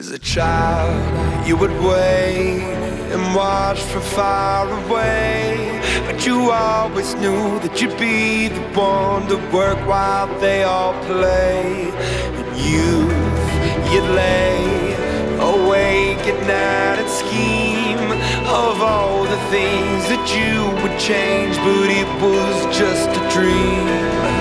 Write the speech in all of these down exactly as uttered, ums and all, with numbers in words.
As a child, you would wait and watch from far away, but you always knew that you'd be the one to work while they all play. In youth, you'd lay awake at night and scheme of all the things that you would change, but it was just a dream.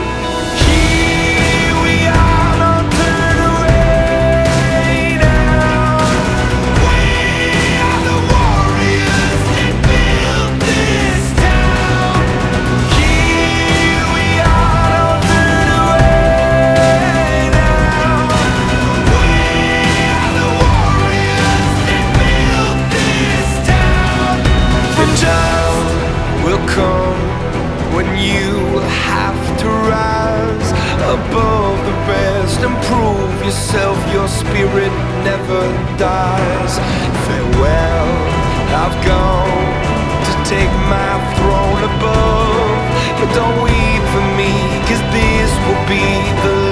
Will come when you have to rise above the rest and prove yourself. Your spirit never dies. Farewell, I've gone to take my throne above, but don't weep for me, 'cause this will be the